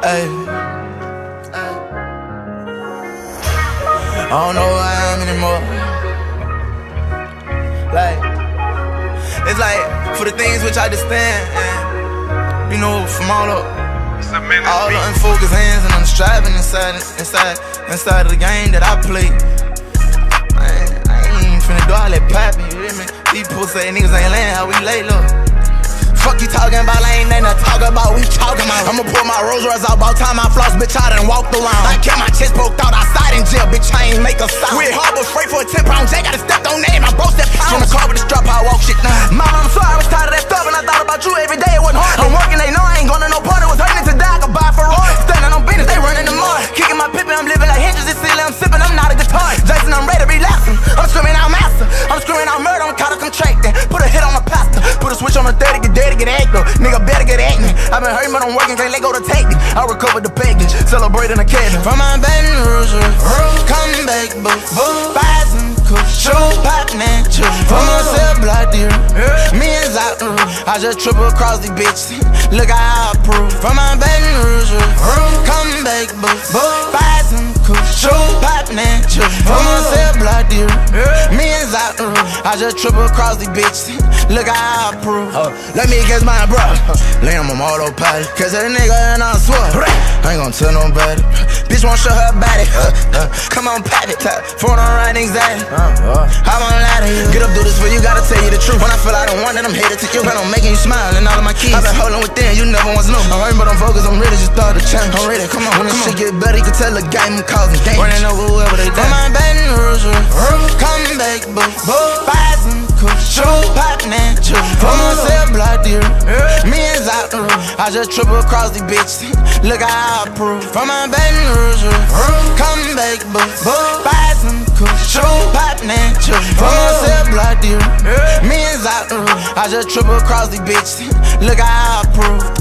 Ay. I don't know who I am anymore. Like, it's like for the things which I understand, and you know, from all the unfocused hands and I'm striving inside of the game that I play. Man, I ain't even finna do all that poppin', you hear me? These people say niggas ain't laying how we lay low. Fuck you talking about, I ain't nothing to talk about, we talking about. I'ma pull my Rolls Royce out, about time I floss, bitch, I done walked around. I kept my chest poked out outside in jail, bitch, I ain't make a sound. We at Harbor Freight for a 10-pound J, gotta step on name, I broke that pound. From the car with the strap, I walk shit now. Mama, I'm sorry, I was tired of that stuff, and I thought about you every day, it wasn't hard. I'm working, they know I ain't going to no party, was hurting to die, I could buy a Ferrari. Standing on business, they running the mud. Kicking my pippin', I'm living like hinges, it's silly, I'm sipping, I'm not a guitar. Jason, I'm ready to relax him. I'm screaming out master, I'm screaming out murder, I'm caught up contracting. Put a hit on the pastor, put a switch on the 30, get dead to get active. Nigga better get at me. I've been hurting, but I'm working, can't let go to take me. I recovered the package, celebrating a cabin. From my Baton Rouge, come back, boots, buy some cookies, poppin' and chew. From my cell block, dear, me and Zach, I just triple across these bitches. Look how I prove. From my Baton Rouge, come back, boots, buy some cookies, poppin' and chew. From my cell block, dear, me and Zach, I just triple across these bitches. Look how I prove. Let me guess my bro. Lay on my autopilot, cause that nigga and I swear I ain't gon' tell nobody. Bitch won't show her body. Come on, pop it. Phone on right anxiety. I won't lie to you. Get up, do this for you, gotta tell you the truth. When I feel I don't want it, I'm headed to you. Plan on making you smile and all of my kids. I've been holding within, you never once knew. I'm hurting, but I'm focused, I'm ready, just start to change. I'm ready, come on. When this shit get better, you can tell the game I'm causing damage. Running over whoever they done. From my Baton Rouge, come back, boots, buy some cookies, poppin' and chew. From my cell block, dear, me and Zach, I just triple across these bitches. Look how I prove. From my Baton Rouge, come back, boots, buy some cookies, poppin' and chew. From my cell block, dear, me and Zach, I just triple across these bitches. Look how I prove.